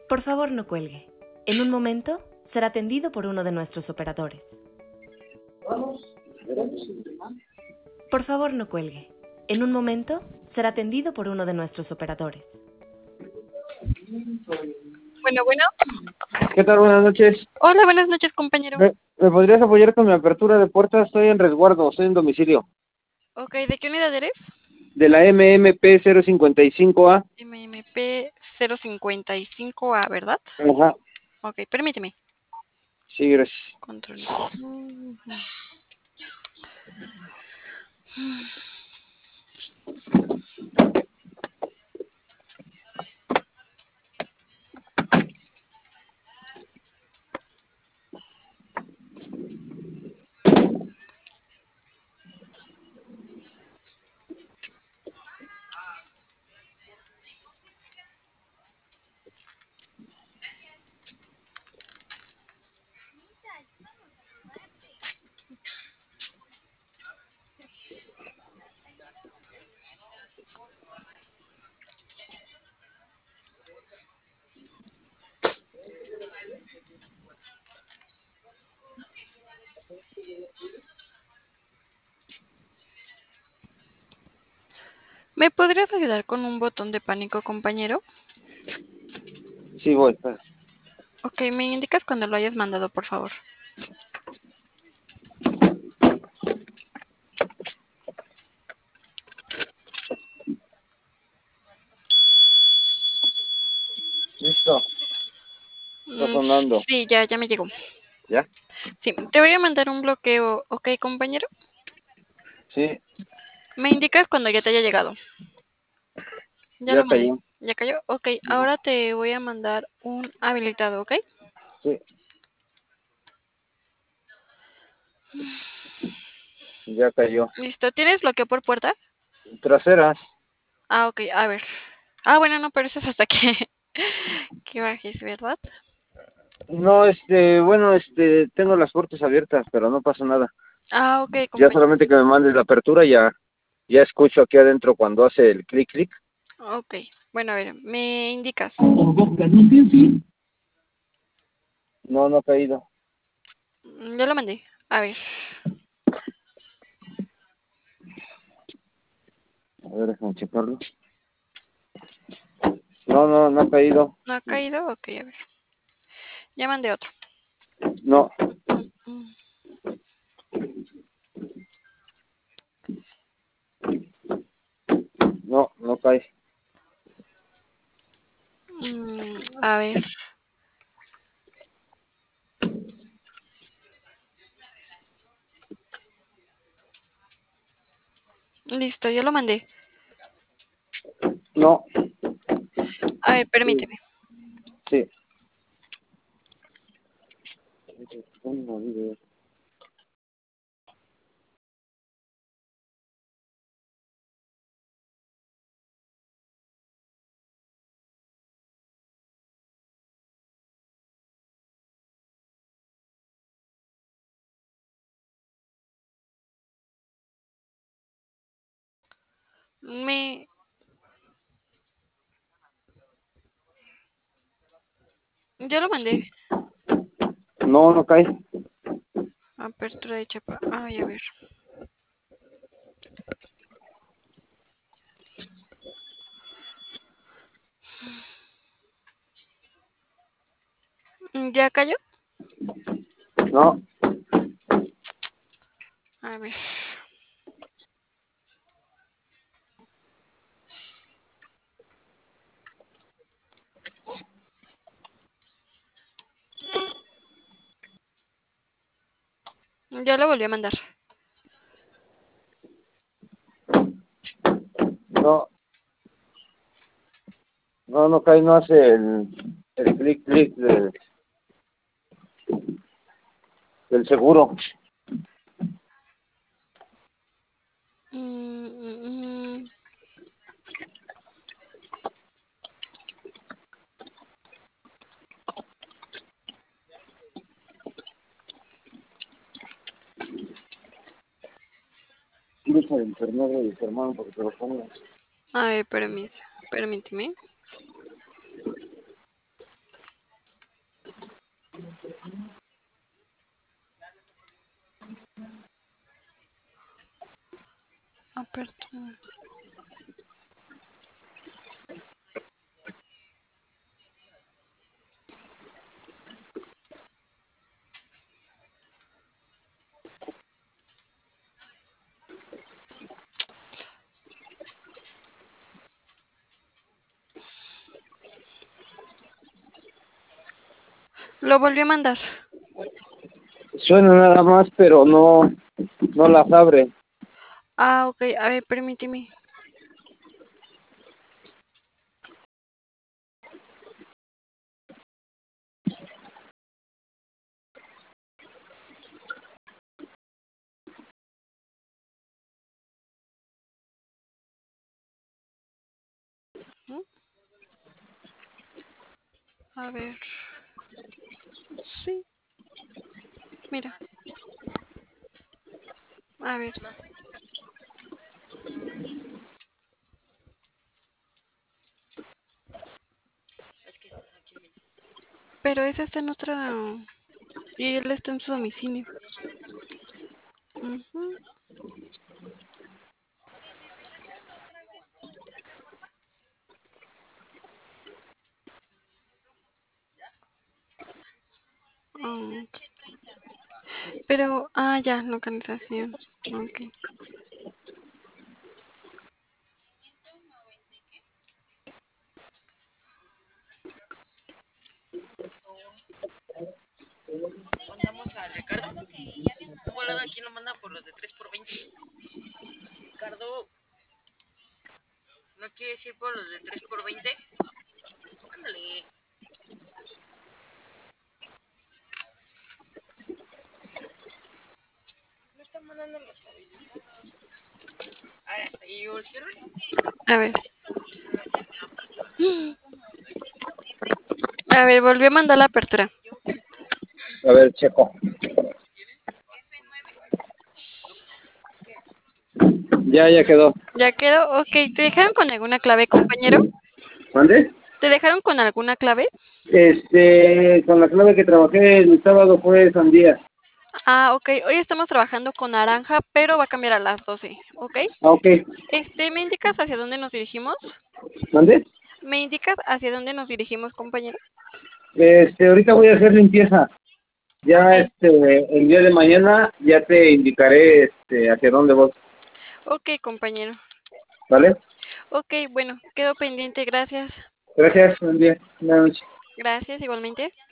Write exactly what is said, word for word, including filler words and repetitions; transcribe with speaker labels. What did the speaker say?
Speaker 1: Por favor, no cuelgue. En un momento será atendido por uno de nuestros operadores. Por favor, no cuelgue. En un momento será atendido por uno de nuestros operadores.
Speaker 2: Bueno, bueno.
Speaker 3: ¿Qué tal? Buenas noches.
Speaker 2: Hola, buenas noches, compañero.
Speaker 3: ¿Me, me podrías apoyar con mi apertura de puertas? Estoy en resguardo, estoy en domicilio.
Speaker 2: Ok, ¿de qué unidad eres?
Speaker 3: De la M M P cero cincuenta y cinco A.
Speaker 2: M M P cero cincuenta y cinco A, ¿verdad?
Speaker 3: Ajá.
Speaker 2: Ok, permíteme.
Speaker 3: Sí, gracias.
Speaker 2: Control. ¿Me podrías ayudar con un botón de pánico, compañero?
Speaker 3: Sí, voy. espera.
Speaker 2: Ok, ¿me indicas cuando lo hayas mandado, por favor?
Speaker 3: Listo. Está
Speaker 2: Mm,
Speaker 3: sonando.
Speaker 2: sí, ya, ya me llegó.
Speaker 3: ¿Ya?
Speaker 2: Sí, te voy a mandar un bloqueo, ok, compañero.
Speaker 3: Sí,
Speaker 2: ¿Me indicas cuando ya te haya llegado? Ya
Speaker 3: ya
Speaker 2: lo mandé.
Speaker 3: cayó.
Speaker 2: ¿Ya cayó? Ok, ahora te voy a mandar un habilitado, ¿ok?
Speaker 3: Sí, ya cayó.
Speaker 2: Listo. ¿Tienes bloqueo por puerta?
Speaker 3: Traseras.
Speaker 2: Ah, ok, a ver. Ah, bueno, no, pero eso es hasta que, que bajes, ¿verdad?
Speaker 3: No, este, bueno, este, tengo las puertas abiertas, pero no pasa nada.
Speaker 2: Ah, ok,
Speaker 3: Ya
Speaker 2: compañero.
Speaker 3: solamente que me mandes la apertura, ya, ya escucho aquí adentro cuando hace el clic, clic.
Speaker 2: Ok, bueno, a ver, ¿me indicas?
Speaker 3: No, no ha caído.
Speaker 2: Mm, Ya lo mandé. A ver.
Speaker 3: A ver, déjame checarlo. No, no, no ha caído.
Speaker 2: ¿No ha caído? Ok, a ver. Ya mandé otro.
Speaker 3: No,
Speaker 2: Mm,
Speaker 3: no, no cae.
Speaker 2: mm, a ver. Listo, ya lo mandé.
Speaker 3: No,
Speaker 2: A ver, permíteme.
Speaker 3: sí.
Speaker 2: Me... Ya lo mandé.
Speaker 3: No, no cae.
Speaker 2: Apertura de chapa. Ay, a ver. Mm, ¿Ya cayó?
Speaker 3: No,
Speaker 2: A ver. Ya lo volví a mandar.
Speaker 3: no, no, no cae, no hace el, el clic, clic del, del seguro.
Speaker 2: Mm, mm, mm.
Speaker 3: Deja de internet de tu hermano porque te lo pongas.
Speaker 2: A ver, permíteme. Permíteme. Apertura. Lo volvió a mandar.
Speaker 3: Suena nada más, pero no, no las abre.
Speaker 2: Ah, ok. A ver, permíteme. ¿Mm? A ver. Sí. Mira. A ver. Pero esa está en otra. Y él está en su domicilio. Ujú. Ah, ok. Pero, ah, ya, localización. Ok.
Speaker 4: Mandamos a Ricardo. Un volado aquí lo manda por los de tres por veinte. Ricardo, ¿no quieres ir por los de tres por veinte? Ándale. No están mandando los habilitados. Ah, ¿y urgieron?
Speaker 2: A ver. A ver, volvió a mandar la apertura.
Speaker 3: A ver, checo. Ya, ya quedó.
Speaker 2: Ya quedó. Ok. ¿Te dejaron con alguna clave, compañero?
Speaker 3: ¿Mande?
Speaker 2: ¿Te dejaron con alguna clave?
Speaker 3: Este, con la clave que trabajé el sábado fue sandía.
Speaker 2: Ah, ok. Hoy estamos trabajando con naranja, pero va a cambiar a las doce. ¿Ok?
Speaker 3: Ah, ok.
Speaker 2: Este, ¿me indicas hacia dónde nos dirigimos?
Speaker 3: ¿Mande?
Speaker 2: ¿Me indicas hacia dónde nos dirigimos, compañero?
Speaker 3: Este, ahorita voy a hacer limpieza. Ya,
Speaker 2: Ok.
Speaker 3: este, el día de mañana ya te indicaré, este, hacia dónde voy.
Speaker 2: Ok, compañero.
Speaker 3: ¿Vale?
Speaker 2: Ok, bueno, quedo pendiente. Gracias.
Speaker 3: Gracias, buen día. Buenas noches.
Speaker 2: Gracias, igualmente.